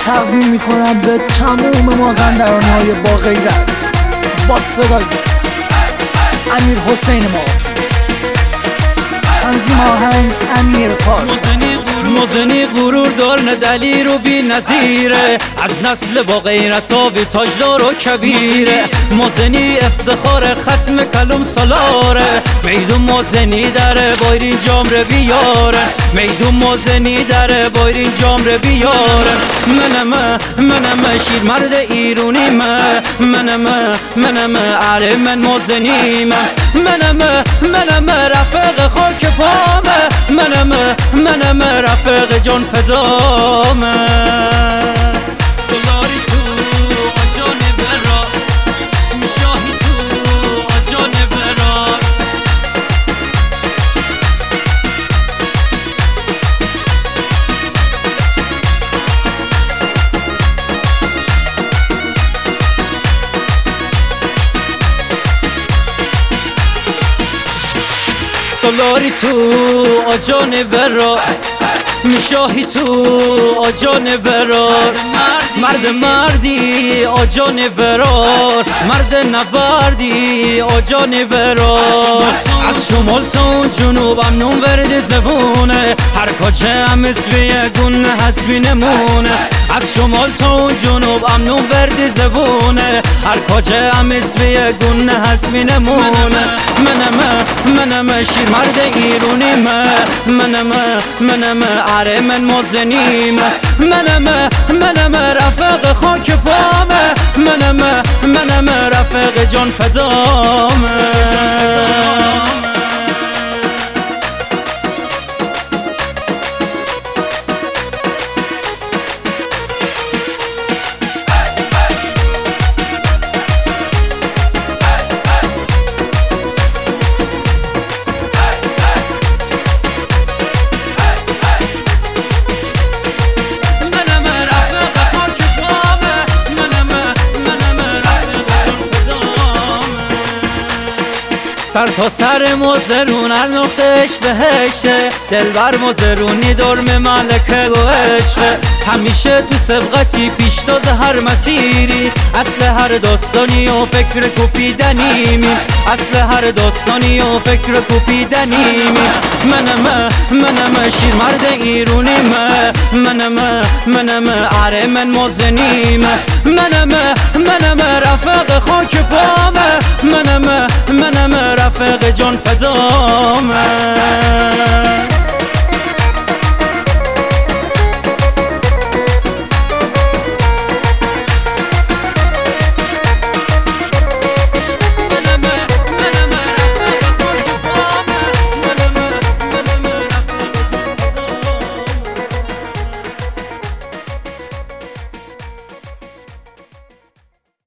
تقدیم میکنم به تموم مازندران‌های با غیرت با صدای امیرحسین مازی. تنظیم آهنگ امیر پارس. مزنی غرور دار دلی رو بی نظیره، از نسل با غیرتا بی تاجدار و کبیره. مزنی افتخار ختم کلم سالاره، میدون مزنی داره بایرین جام رو بیاره، میدون مزنی داره بایرین جام رو بیاره. منم شیر مرد ایرونی منم علی من مزنی منم رفیق خاک پامه، منم رفیق جان فدامه. سلاری تو آجان برا، شاهی تو آجان برا. سلاری تو آجان برا، شاهی تو آجان برار. مردی آجان برار، مرد نبردی آجان برار. از شمال تا اون جنوبم نون ورد زبونه، هر کجا هم اسمی گونه حسبی نمونه. از شمال تا اون جنوبم نون ورد زبونه، هر کجا هم اسمی گونه حسبی نمونه. منم شیر مرد ایرونی منم علی من مزنی منم رفیق خاک پامه، منم رفیق جان فدامه. سر تا سر مزرون هر نقطهش بهشه، دلبر مزرونی درم ملکه و عشقه. همیشه تو سبقتی پیشتاز هر مسیری، اصل هر داستانی و فکر کوپیدنیمی، اصل هر داستانی و فکر کوپیدنیمی. منم شیر مرد ایرونی منم علی من مزنی منم رفیق خاک پامه، منم رفیق جان فدامه.